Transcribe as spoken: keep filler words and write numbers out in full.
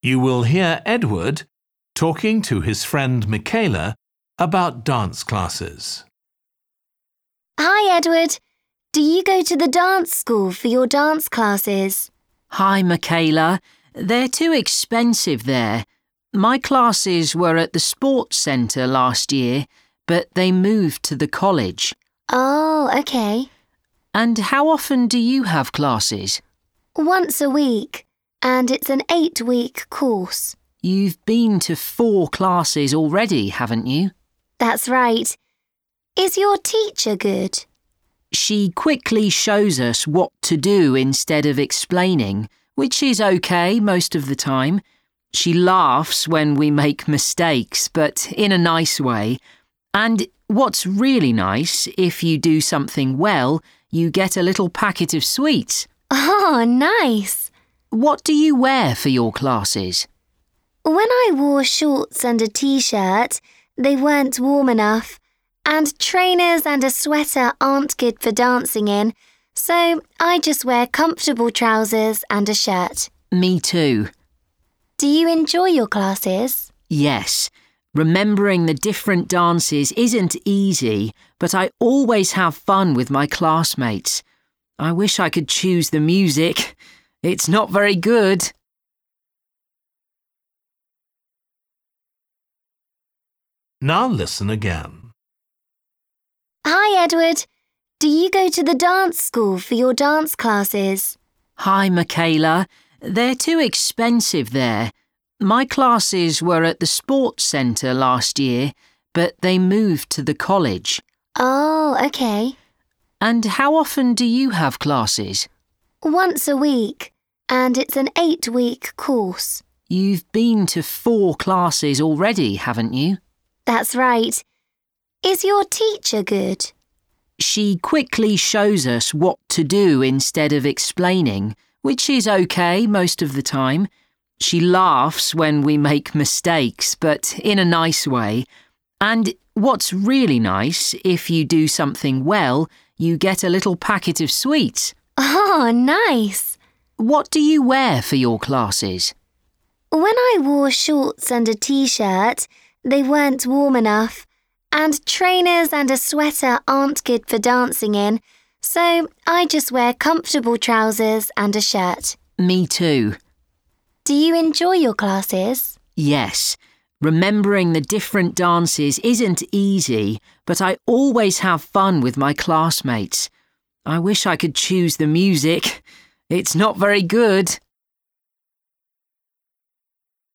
You will hear Edward talking to his friend Michaela about dance classes. Hi, Edward. Do you go to the dance school for your dance classes? Hi, Michaela. They're too expensive there. My classes were at the sports centre last year, but they moved to the college. Oh, okay. And how often do you have classes? Once a week, and it's an eight-week course. You've been to four classes already, haven't you? That's right. Is your teacher good? She quickly shows us what to do instead of explaining, which is okay most of the time. She laughs when we make mistakes, but in a nice way. And what's really nice, if you do something well, you get a little packet of sweets. Oh, nice. What do you wear for your classes? When I wore shorts and a t-shirt, they weren't warm enough. And trainers and a sweater aren't good for dancing in, so I just wear comfortable trousers and a shirt. Me too. Do you enjoy your classes? Yes. Remembering the different dances isn't easy, but I always have fun with my classmates. I wish I could choose the music. It's not very good. Now listen again. Hi, Edward. Do you go to the dance school for your dance classes? Hi, Michaela. They're too expensive there. My classes were at the sports centre last year, but they moved to the college. Oh, okay. And how often do you have classes? Once a week, and it's an eight-week course. You've been to four classes already, haven't you? That's right. Is your teacher good? She quickly shows us what to do instead of explaining, which is okay most of the time. She laughs when we make mistakes, but in a nice way. And what's really nice, if you do something well, you get a little packet of sweets. Oh, nice. What do you wear for your classes? When I wore shorts and a t-shirt, they weren't warm enough. And trainers and a sweater aren't good for dancing in, so I just wear comfortable trousers and a shirt. Me too. Do you enjoy your classes? Yes. Remembering the different dances isn't easy, but I always have fun with my classmates. I wish I could choose the music. It's not very good.